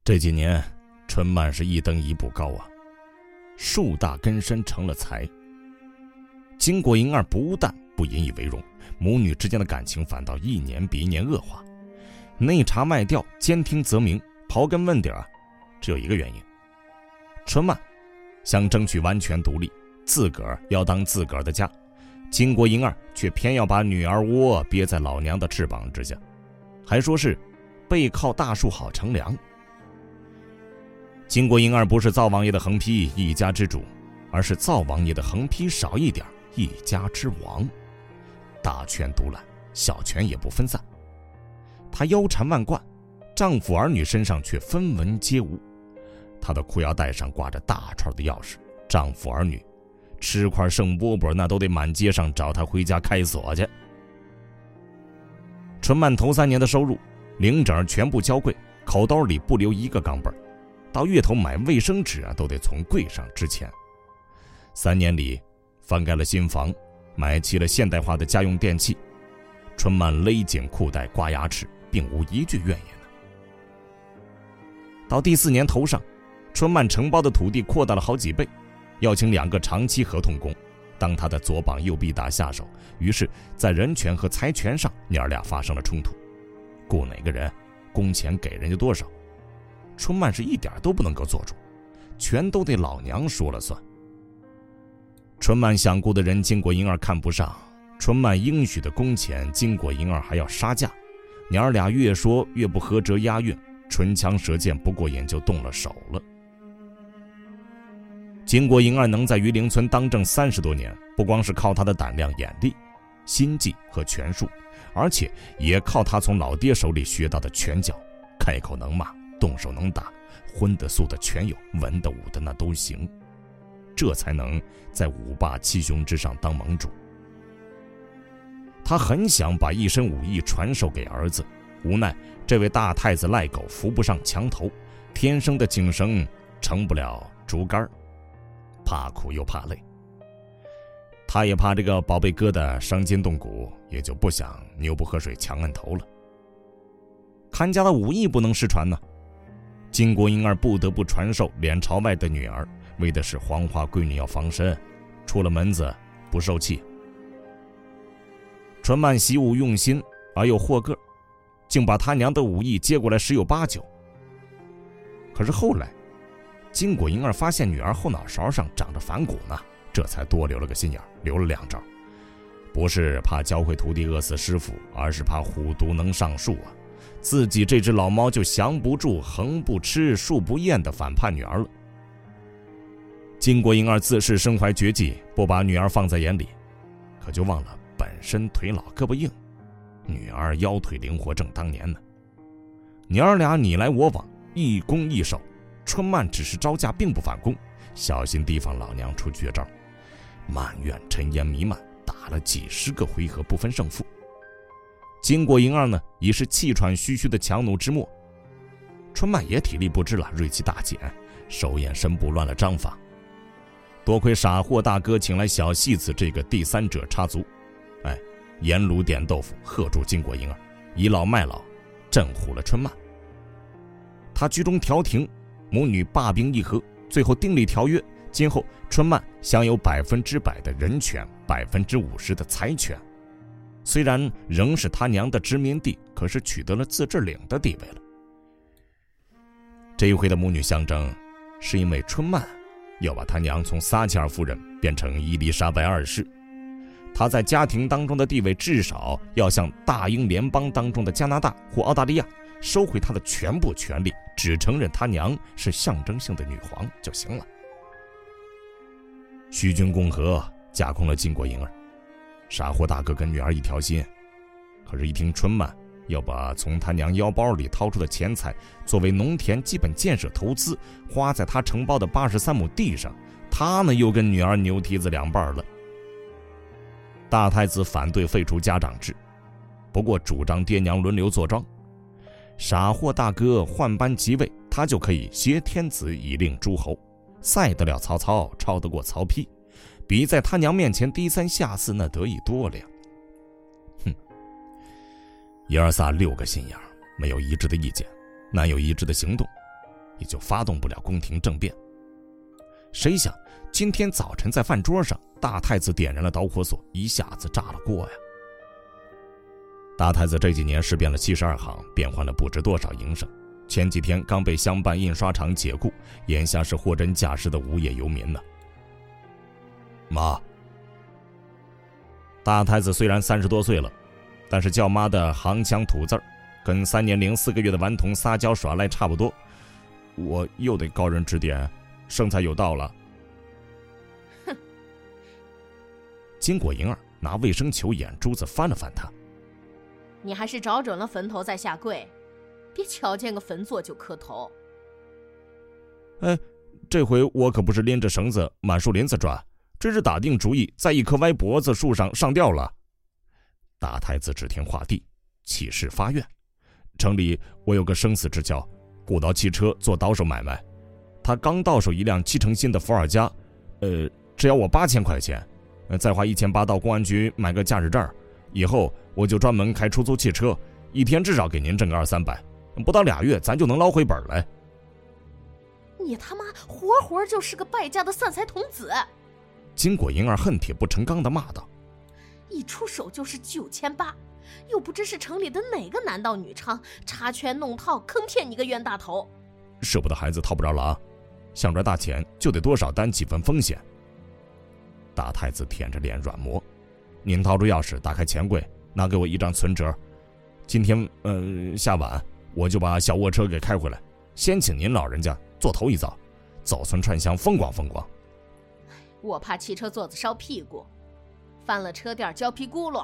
这几年春曼是一登一步高啊，树大根深成了才。金国银儿不但不引以为荣，母女之间的感情反倒一年比一年恶化。内查外调，兼听则明，刨根问底啊，只有一个原因：春曼想争取完全独立，自个儿要当自个儿的家，金国银儿却偏要把女儿窝憋在老娘的翅膀之下，还说是背靠大树好乘凉。金国银儿不是灶王爷的横批一家之主，而是灶王爷的横批少一点一家之王，大权独揽，小权也不分散。她腰缠万贯，丈夫儿女身上却分文皆无。她的裤腰带上挂着大串的钥匙，丈夫儿女吃块剩饽饽那都得满街上找她回家开锁去。春曼头3年的收入，零整全部交贵，口兜里不留一个钢镚，到月头买卫生纸啊都得从柜上支钱。3年里翻盖了新房，买齐了现代化的家用电器，春曼勒紧裤带刮牙齿，并无一句怨言。到第4年头上，春曼承包的土地扩大了好几倍，要请2个长期合同工当他的左膀右臂打下手，于是在人权和财权上娘俩发生了冲突，雇哪个人工钱给人家多少，春曼是一点都不能够做主，全都得老娘说了算。春曼想雇的人金国银儿看不上，春曼应许的工钱金国银儿还要杀价，娘俩越说越不合辙押韵，唇枪舌剑不过瘾就动了手了。金国银儿能在榆林村当政30多年，不光是靠他的胆量眼力、心计和权术，而且也靠他从老爹手里学到的拳脚，开口能骂，动手能打，荤的素的全有，文的武的那都行，这才能在5霸7雄之上当盟主。他很想把一身武艺传授给儿子，无奈这位大太子赖狗扶不上墙头，天生的井绳成不了竹竿，怕苦又怕累。他也怕这个宝贝疙瘩伤筋动骨，也就不想牛不喝水强摁头了。看家的武艺不能失传呢，金国银儿不得不传授脸朝外的女儿，为的是黄花闺女要防身，出了门子不受气。春曼习武用心而又豁个，竟把他娘的武艺接过来10有8九。可是后来金国银儿发现女儿后脑勺上长着反骨呢，这才多留了个心眼，留了2招，不是怕教会徒弟饿死师傅，而是怕虎毒能上树啊，自己这只老猫就降不住横不吃竖不厌的反叛女儿了。金国银儿自恃身怀绝技，不把女儿放在眼里，可就忘了本身腿老胳膊硬，女儿腰腿灵活正当年呢。娘俩你来我往，一攻一守，春曼只是招架并不反攻，小心提防老娘出绝招，埋怨尘烟弥漫，打了几10个回合不分胜负。金国银儿呢已是气喘吁吁的强弩之末，春曼也体力不支了，锐气大减，手眼身部乱了章法。多亏傻货大哥请来小戏子这个第3者插足，盐卤点豆腐喝住金国银儿，倚老卖老，震唬了春曼。他居中调停，母女罢兵议和，最后订立条约，今后春曼享有100%的人权，50%的财权。虽然仍是他娘的殖民地，可是取得了自治领的地位了。这一回的母女相争，是因为春曼要把他娘从撒切尔夫人变成伊丽莎白2世，他在家庭当中的地位至少要像大英联邦当中的加拿大或澳大利亚收回他的全部权利，只承认他娘是象征性的女皇就行了。虚君共和架空了金国银儿，傻货大哥跟女儿一条心，可是一听春曼要把从他娘腰包里掏出的钱财作为农田基本建设投资花在他承包的83亩地上，他呢又跟女儿牛蹄子2瓣了。大太子反对废除家长制，不过主张爹娘轮流坐庄。傻货大哥换班即位，他就可以挟天子以令诸侯，赛得了曹操，超得过曹丕，比在他娘面前低3下4那得意多了呀。爷儿仨6个心眼，没有一致的意见，难有一致的行动。 也就发动不了宫廷政变。谁想今天早晨在饭桌上，大太子点燃了导火索，一下子炸了锅呀！大太子这几年试遍了72行，变换了不知多少营生，前几天刚被乡办印刷厂解雇，眼下是货真价实的无业游民呢。妈，大太子虽然30多岁了，但是叫妈的行腔吐字儿，跟3年零4个月的顽童撒娇耍赖差不多。我又得高人指点，生财有道了。 哼！ 金果莹儿拿卫生球眼珠子翻了翻他。 你还是找准了坟头再下跪，别瞧见个坟座就磕头。 这回我可不是拎着绳子满树林子转，这是打定主意在一棵歪脖子树上上吊了。大太子指天画地，起誓发愿。城里我有个生死之交，古道汽车做倒手买卖，他刚到手一辆7成新的伏尔加，只要我8000块钱，再花1800到公安局买个驾驶证，以后我就专门开出租汽车，一天至少给您挣个200-300，不到2月咱就能捞回本来。 你他妈活活就是个败家的散财童子！ 金果莹儿恨铁不成钢地骂道：“ 一出手就是9800，又不知是城里的哪个男盗女娼插圈弄套坑骗你个冤大头。 舍不得孩子套不着狼，想赚大钱就得多少担几分风险。”大太子舔着脸软磨：“您掏出钥匙打开钱柜，拿给我一张存折。今天下晚我就把小卧车给开回来，先请您老人家做头一遭，走村串乡风光风光。” 我怕汽车座子烧屁股，翻了车垫胶皮轱辘。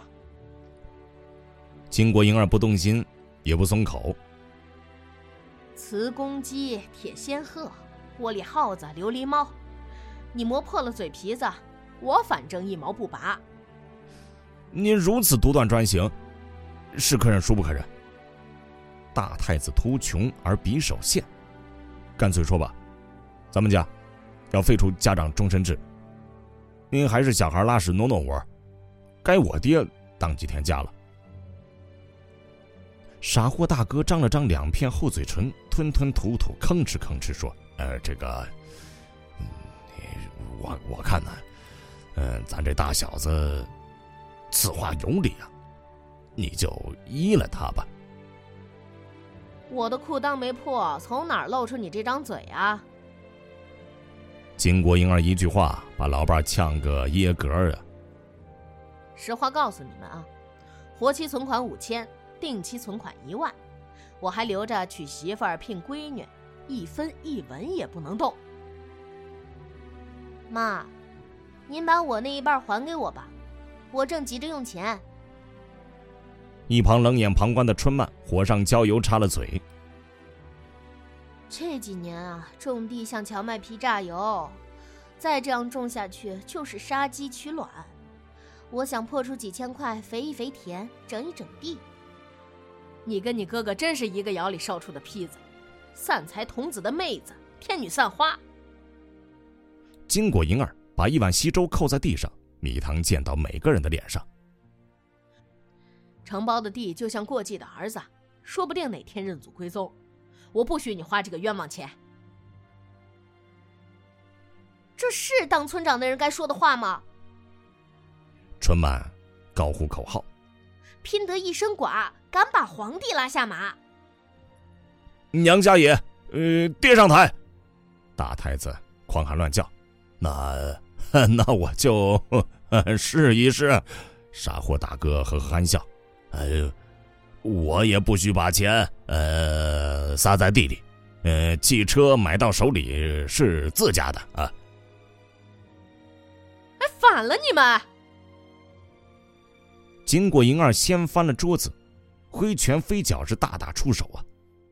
金果莹儿不动心也不松口：“ 瓷公鸡、铁仙鹤、窝里耗子、琉璃猫，你磨破了嘴皮子，我反正一毛不拔。” 您如此独断专行，是可忍孰不可忍。大太子图穷而匕首现，干脆说吧，咱们家要废除家长终身制，您还是小孩拉屎挪挪窝，该我爹当几天家了。傻货大哥张了张2片厚嘴唇，吞吞吐吐，吭哧吭哧说：“这个，我看呢，咱这大小子此话有理啊，你就依了他吧。” 我的裤裆没破，从哪儿露出你这张嘴啊？ 金果莹儿一句话把老伴呛个噎格啊！ 实话告诉你们啊，活期存款5000，定期存款1万，我还留着娶媳妇儿聘闺女，1分1文也不能动。妈，您把我那一半还给我吧，我正急着用钱。 一旁冷眼旁观的春曼火上浇油插了嘴：“ 这几年啊，种地像荞麦皮榨油，再这样种下去就是杀鸡取卵。我想破出几千块，肥一肥田，整一整地。你跟你哥哥真是一个窑里烧出的坯子，散财童子的妹子，天女散花。” 金果莹儿把一碗稀粥扣在地上，蜜糖溅到每个人的脸上。 承包的地就像过继的儿子，说不定哪天认祖归宗，我不许你花这个冤枉钱。这是当村长的人该说的话吗？ 春曼高呼口号：“ 拼得一身剐，敢把皇帝拉下马！” 娘家爷，爹上台！大太子狂喊乱叫：“那我就试一试。”傻货大哥呵呵憨笑：“我也不许把钱撒在地里，汽车买到手里是自家的啊！” 哎，反了你们！ 金果莹儿掀翻了桌子，挥拳飞脚是大打出手啊！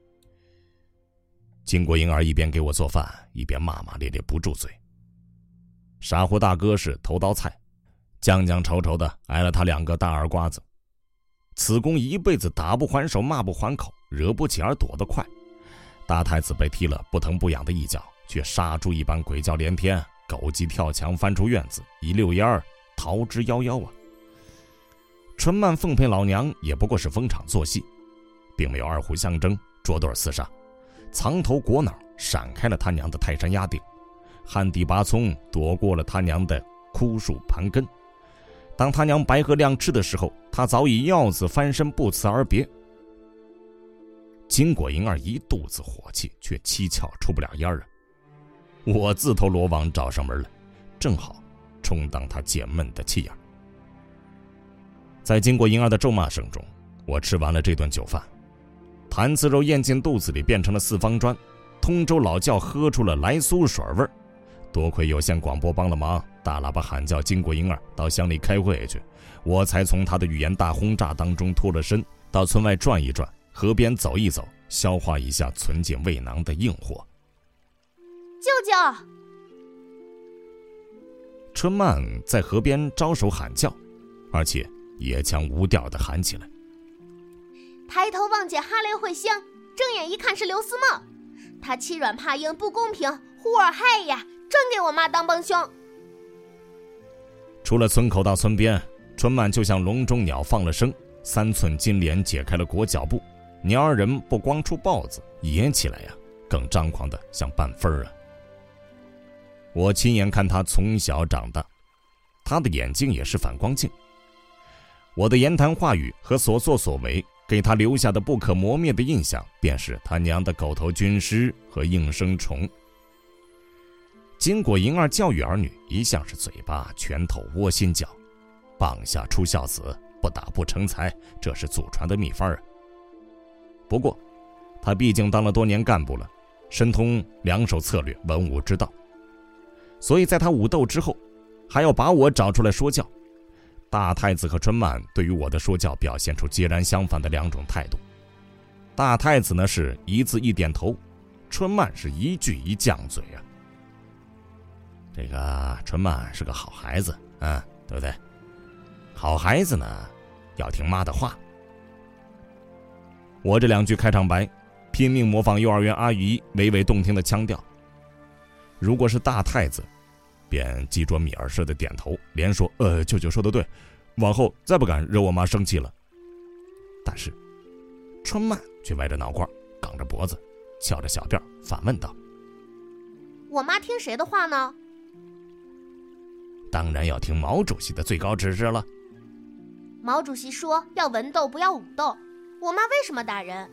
金果莹儿一边给我做饭，一边骂骂咧咧不住嘴。傻货大哥是头刀菜，将将愁愁的挨了他2个大耳刮子。此公一辈子打不还手，骂不还口，惹不起而躲得快。大太子被踢了不疼不痒的一脚，却杀猪一般鬼叫连天，狗急跳墙翻出院子，一溜烟儿逃之夭夭啊！春曼奉陪老娘也不过是逢场作戏，并没有二虎相争，捉对厮杀，藏头裹脑， 闪开了他娘的泰山压顶，旱地拔葱躲过了他娘的枯树盘根。当他娘白鹤亮翅的时候，他早已鹞子翻身，不辞而别。金果银儿一肚子火气，却蹊跷出不了烟儿啊！我自投罗网找上门来，正好充当他解闷的气眼。在经过银儿的咒骂声中，我吃完了这顿酒饭，坛子肉咽进肚子里变成了四方砖，通州老窖喝出了来苏水味儿。多亏有线广播帮了忙，大喇叭喊叫经过银儿到乡里开会去，我才从他的语言大轰炸当中脱了身，到村外转一转，河边走一走，消化一下存进胃囊的硬货。 舅舅！ 春曼在河边招手喊叫，而且也腔无调地喊起来： 抬头望见哈雷会香，睁眼一看是刘思梦，他欺软怕硬不公平，呼尔害呀，真给我妈当帮凶。 出了村口到村边，春曼就像笼中鸟放了声，3寸金莲解开了裹脚布，鸟儿人不光出豹子，野起来呀，更张狂的像半分啊！我亲眼看他从小长大，他的眼睛也是反光镜。我的言谈话语和所作所为给他留下的不可磨灭的印象，便是他娘的狗头军师和应声虫。经过银儿教育儿女，一向是嘴巴拳头窝心脚，棒下出孝子，不打不成才，这是祖传的秘方啊。不过他毕竟当了多年干部了，深通两手策略，文武之道，所以在他武斗之后，还要把我找出来说教。大太子和春曼对于我的说教表现出截然相反的两种态度。大太子呢是一字一点头，春曼是一句一犟嘴啊。这个春曼是个好孩子，对不对？好孩子呢，要听妈的话。我这两句开场白，拼命模仿幼儿园阿姨娓娓动听的腔调。如果是大太子，便记着米儿似的点头，连说舅舅说的对，往后再不敢惹我妈生气了。但是春曼却歪着脑瓜，梗着脖子，翘着小辫反问道： 我妈听谁的话呢？ 当然要听毛主席的最高指示了。 毛主席说要文斗不要武斗，我妈为什么打人？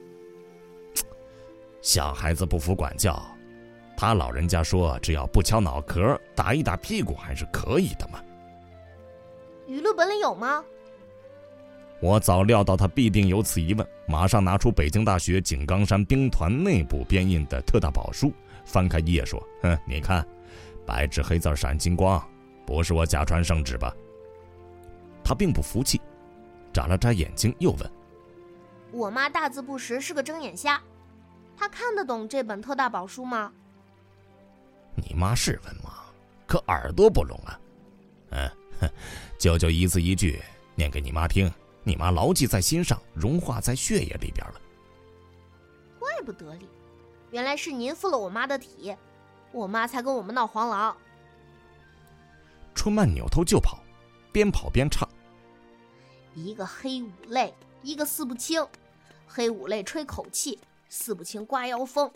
小孩子不服管教，他老人家说只要不敲脑壳，打一打屁股还是可以的嘛。 语录本里有吗？ 我早料到他必定有此疑问，马上拿出北京大学井冈山兵团内部编印的特大宝书，翻开一页说：你看，白纸黑字闪金光，不是我假传圣旨吧？他并不服气，眨了眨眼睛又问： 我妈大字不识，是个睁眼瞎，她看得懂这本特大宝书吗？ 你妈是文盲，可耳朵不聋啊。舅舅一字一句念给你妈听，你妈牢记在心上，融化在血液里边了。 怪不得哩，原来是您附了我妈的体，我妈才跟我们闹黄狼。 春曼扭头就跑，边跑边唱： 一个黑五类，一个四不清，黑五类吹口气，四不清刮腰风。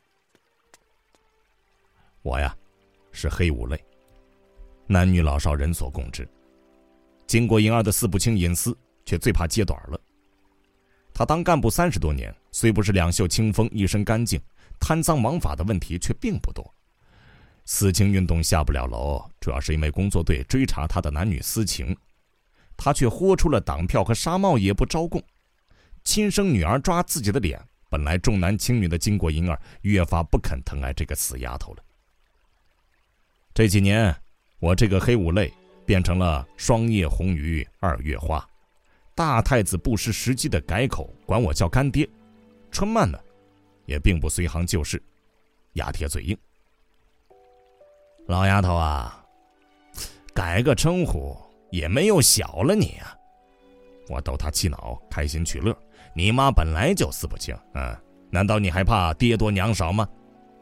我呀，是黑五类，男女老少人所共知。经过银儿的四不清隐私，却最怕揭短了。他当干部30多年，虽不是两袖清风一身干净，贪赃枉法的问题却并不多。四清运动下不了楼，主要是因为工作队追查他的男女私情，他却豁出了党票和纱帽也不招供。亲生女儿抓自己的脸，本来重男轻女的经过银儿越发不肯疼爱这个死丫头了。这几年，我这个黑五类变成了双叶红于二月花。大太子不失时机的改口，管我叫干爹。春曼呢，也并不随行就市，牙铁嘴硬。老丫头啊，改个称呼也没有小了你啊！我逗他气恼，开心取乐。你妈本来就四不清，难道你还怕爹多娘少吗？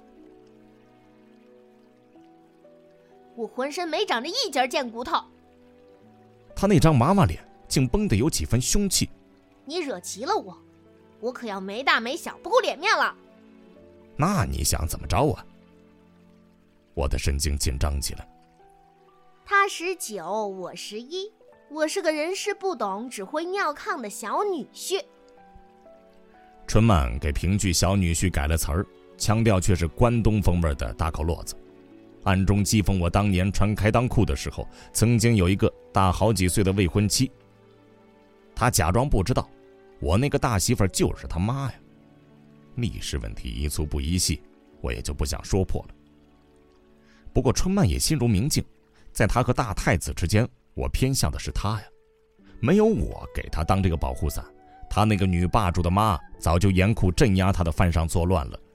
我浑身没长着一截贱骨头。 他那张娃娃脸竟绷得有几分凶气。 你惹急了我，我可要没大没小不顾脸面了。 那你想怎么着啊？我的神经紧张起来。 他19，我11，我是个人事不懂只会尿炕的小女婿。 春曼给评剧小女婿改了词儿，腔调却是关东风味的大口骡子，暗中讥讽我当年穿开裆裤的时候，曾经有一个大好几岁的未婚妻。他假装不知道，我那个大媳妇就是他妈呀。历史问题一粗不一细，我也就不想说破了。不过春曼也心如明镜，在他和大太子之间，我偏向的是他呀。没有我给他当这个保护伞，他那个女霸主的妈早就严酷镇压他的犯上作乱了。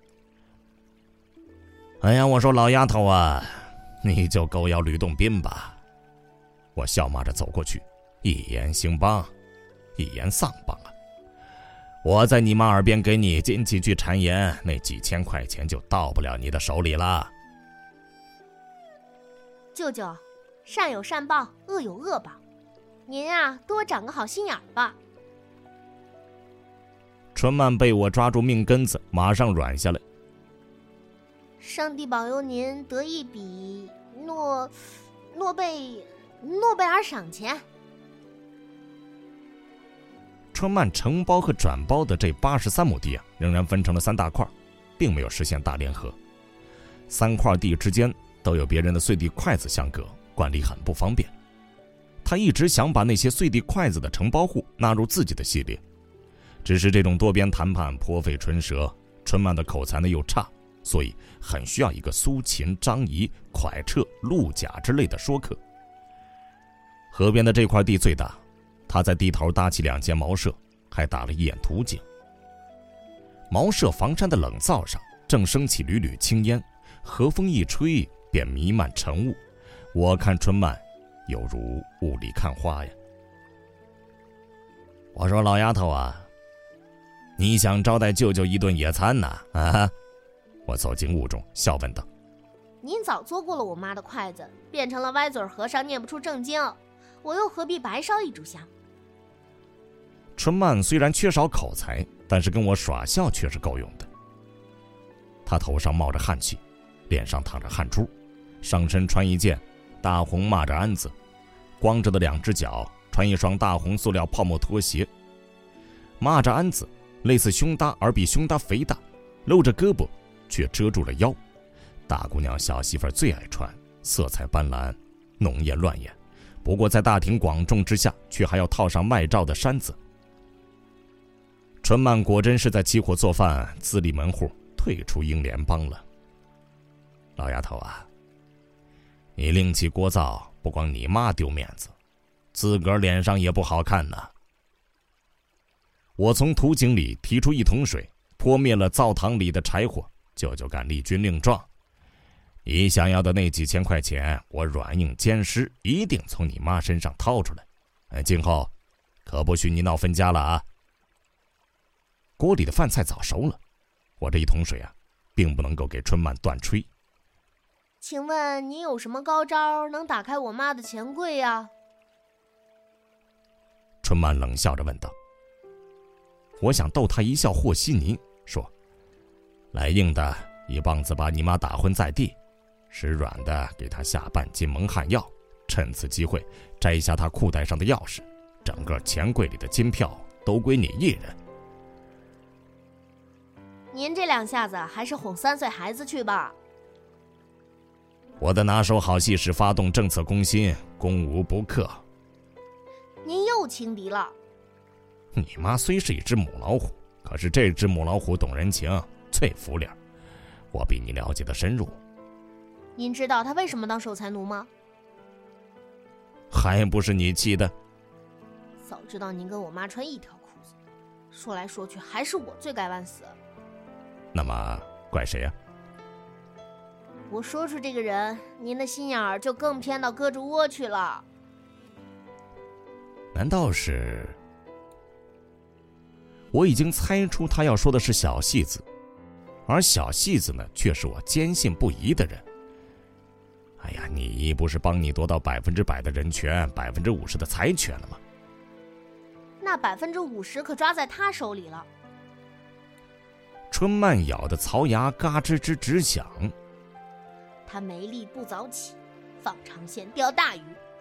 哎呀，我说老丫头啊，你就狗咬吕洞宾吧。我笑骂着走过去，一言兴邦，一言丧邦啊。我在你妈耳边给你进几句谗言，那几千块钱就到不了你的手里了。 舅舅，善有善报，恶有恶报，您啊多长个好心眼吧。 春曼被我抓住命根子，马上软下来。 上帝保佑您得一笔诺贝尔赏钱。 春曼承包和转包的这83亩地啊，仍然分成了3大块，并没有实现大联合。3块地之间都有别人的碎地筷子相隔，管理很不方便。他一直想把那些碎地筷子的承包户纳入自己的系列，只是这种多边谈判颇费唇舌，春曼的口才呢又差，所以很需要一个苏秦、张仪、蒯彻、陆贾之类的说客。河边的这块地最大，他在地头搭起2间茅舍，还打了一眼图井。茅舍房山的冷灶上正升起缕缕青烟，和风一吹便弥漫晨雾。我看春曼犹如雾里看花呀。我说老丫头啊，你想招待舅舅一顿野餐呢？啊！我走进雾中，笑问道：“ 您早做过了我妈的筷子，变成了歪嘴和尚，念不出正经，我又何必白烧一炷香？” 春曼虽然缺少口才，但是跟我耍笑却是够用的。他头上冒着汗气，脸上淌着汗珠，上身穿一件大红蚂蚱鞍子，光着的2只脚穿一双大红塑料泡沫拖鞋。蚂蚱鞍子类似胸搭，而比胸搭肥大，露着胳膊却遮住了腰。大姑娘小媳妇最爱穿，色彩斑斓，浓艳乱眼。不过在大庭广众之下，却还要套上外罩的衫子。春曼果真是在起火做饭，自立门户，退出英联邦了。老丫头啊，你另起锅灶，不光你妈丢面子，自个儿脸上也不好看呢。我从土井里提出1桶水，泼灭了灶堂里的柴火，舅舅敢立军令状，你想要的那几千块钱，我软硬兼施，一定从你妈身上掏出来。今后可不许你闹分家了啊！锅里的饭菜早熟了，我这1桶水啊，并不能够给春曼断炊。 请问你有什么高招能打开我妈的钱柜呀？ 春曼冷笑着问道。我想逗他一笑和稀泥，说：“来硬的1棒子把你妈打昏在地，使软的给她下半斤蒙汗药，趁此机会摘下她裤袋上的钥匙，整个钱柜里的金票都归你一人。” 您这2下子还是哄3岁孩子去吧。 我的拿手好戏是发动政策攻心，攻无不克。 您又轻敌了。 你妈虽是一只母老虎，可是这只母老虎懂人情，最服脸，我比你了解的深入。 您知道她为什么当守财奴吗？ 还不是你气的？ 早知道您跟我妈穿一条裤子，说来说去还是我罪该万死。 那么怪谁呀？ 我说出这个人，您的心眼儿就更偏到胳肢窝去了。 难道是？我已经猜出他要说的是小戏子，而小戏子呢，却是我坚信不疑的人。哎呀，你不是帮你夺到100%的人权，50%的财权了吗？ 那50%可抓在他手里了。 春曼咬得槽牙嘎吱吱直响。 他没力不早起，放长线钓大鱼，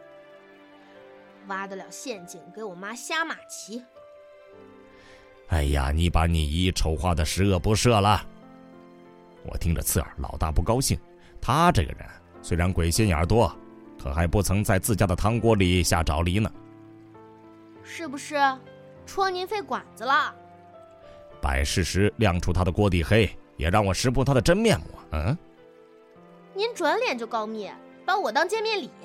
挖得了陷阱给我妈下马棋。 哎呀，你把你姨丑化的十恶不赦了。我听着刺耳，老大不高兴。他这个人虽然鬼心眼多，可还不曾在自家的汤锅里下沼梨呢。 是不是戳您肺管子了？ 摆事实亮出他的锅底黑，也让我识破他的真面目。 您转脸就告密，把我当见面礼。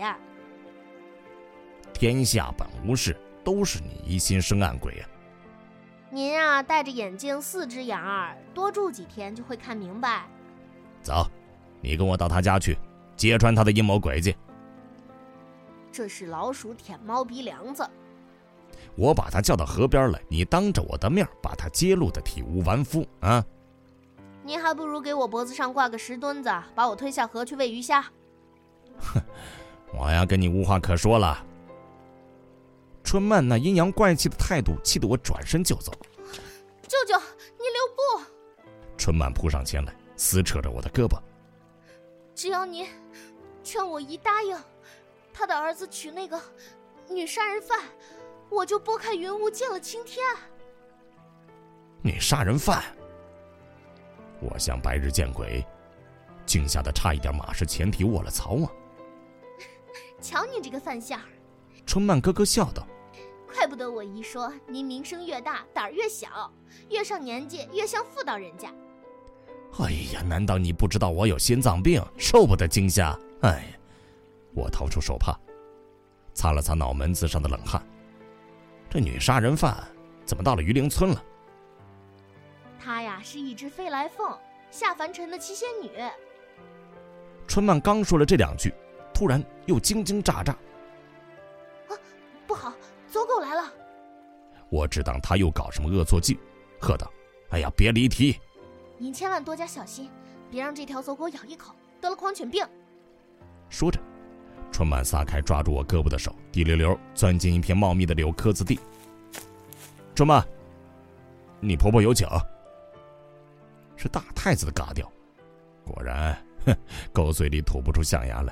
天下本无事，都是你疑心生暗鬼啊！ 您啊，戴着眼镜4只眼儿，多住几天就会看明白。 走，你跟我到他家去，揭穿他的阴谋诡计。 这是老鼠舔猫鼻梁子。 我把他叫到河边来，你当着我的面把他揭露的体无完肤啊！ 您还不如给我脖子上挂个石墩子，把我推下河去喂鱼虾。 哼，我呀跟你无话可说了。春曼那阴阳怪气的态度气得我转身就走。 舅舅，你留步！ 春曼扑上前来，撕扯着我的胳膊。 只要您劝我姨答应他的儿子娶那个女杀人犯，我就拨开云雾见了青天。 女杀人犯？我像白日见鬼，惊吓得差一点马失前蹄卧了槽啊！ 瞧你这个犯相！ 春曼咯咯笑道： 怪不得我姨说您名声越大胆儿越小，越上年纪越像妇道人家。 哎呀，难道你不知道我有心脏病，受不得惊吓？哎呀，我掏出手帕擦了擦脑门子上的冷汗。这女杀人犯怎么到了榆林村了？ 她呀是一只飞来凤，下凡尘的七仙女。 春曼刚说了这2句，突然又惊惊乍乍。 不好，走狗来了！ 我只当他又搞什么恶作剧，喝道：哎呀，别离题！ 您千万多加小心，别让这条走狗咬一口，得了狂犬病。 说着，春曼撒开抓住我胳膊的手，滴溜溜钻进一片茂密的柳棵子地。春曼，你婆婆有酒。是大太子的嘎调，果然，狗嘴里吐不出象牙来。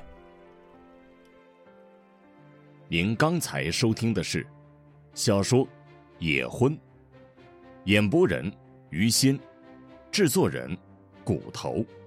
您刚才收听的是小说《野婚》，演播人于心，制作人骨头。